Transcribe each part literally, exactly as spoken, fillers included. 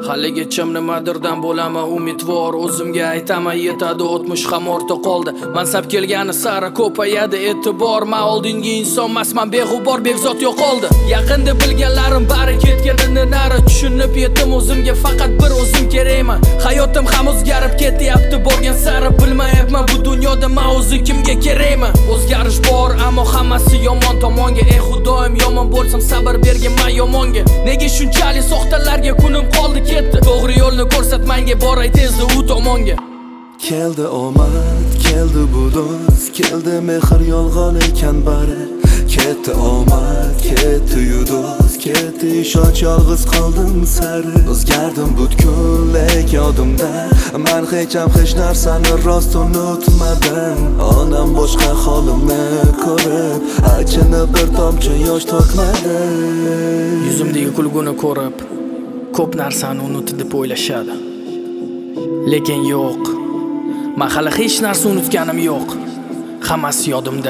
Haligacha nimadirdan bo'laman umidvor, o'zimga aytaman yetadi o'tmish ham ortda qoldi. Mansab kelgani sari ko'payadi e'tibor, men oldingi inson emasman, beg'ubor begzot yo'qoldi. Yaqinda bilganlarim bari ketganini nari tushunib yetdim, o'zimga faqat bir o'zim kerakman. Hayotim ham o'zgarib ketyapti borgan sari, bilmayapman bu dunyoda men o'zi kimga kerakman. O'zgarish bor, ammo hammasi yomon tomonga. Ey xudoyim, yomon bo'lsam sabr berganman yomonga. Nega shunchalik soxtalarga kunim qoldi ketdi? To'g'ri yo'lni ko'rsatmanga, boray tezda u tomonga. Keldi omad, keldi bu do'st, keldi mehr yolg'on ekan bari. Ketdi omad, ketdi yu do'st, ketdi ishonch, yolg'iz qoldim sari. O'zgardim butkul yodimda, men hech ham hech narsani rost unutmadim. Onam boshqa holimni ko'rib, achinib bir tomchi yosh to'kmadi. Yuzimdagi kulguni ko'rib, ko'p narsani unutdi deb o'ylashadi. Lekin yo'q. Men hali hech narsa unutganim yo'q. Hammasi yodimda.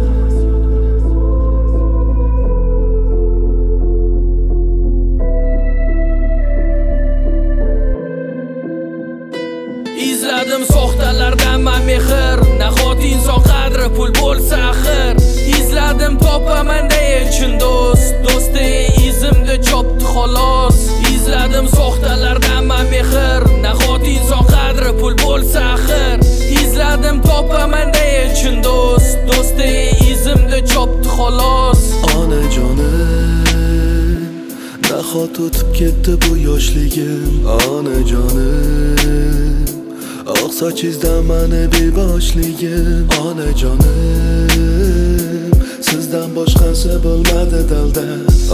Izladim soxtalardan men mehr, nahoti inson qadri pul bo'lsa axir. Izladim topaman deya chin do'st, do'sti izimda chopdi xolos. Izladim soxtalardan men mehr, nahoti inson qadri pul bo'lsa axir. Izladim topaman deya chin do'st, do'sti izimda chopdi xolos. Onajonim, nahot o'tib ketdi bu yoshligim. Onajonim, oq sochingizdan mani beboshligim. Onajonim, sizdan boshqasi bo'lmadi dalda.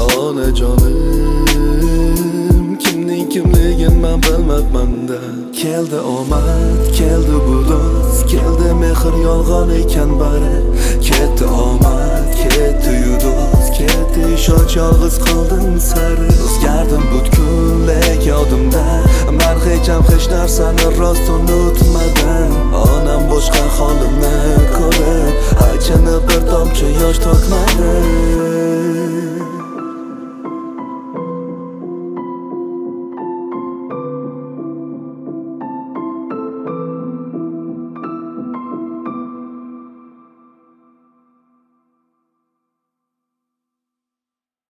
Onajonim, kimning kimligin men bilmabman-da. Keldi omad, keldi bu do'st, keldi mehr yolg'on ekan bari. Ketdi omad, ketdi yu do'st, ketdi ishonch, yolg'iz qoldim sari. O'zgardim butkul yodimda, men hech ham hech narsani rost unutmadim. Onam boshqa holimni ko'rib, achinib bir tomchi yosh to'kmadi.